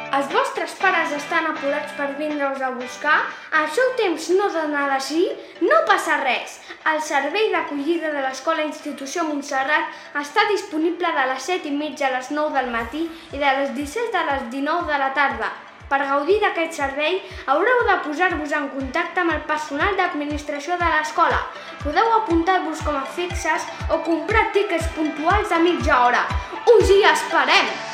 Els vostres pares estan apurats per vindre-us a buscar? El seu temps no dona a les 5? No passa res! El servei d'acollida de l'Escola Institució Montserrat està disponible de les 7:30 a les 9 del matí i de les 17 a les 19 de la tarda. Per gaudir d'aquest servei, haureu de posar-vos en contacte amb el personal d'administració de l'escola. Podeu apuntar-vos com a fixes o comprar tiquets puntuals de mitja hora. Us hi esperem!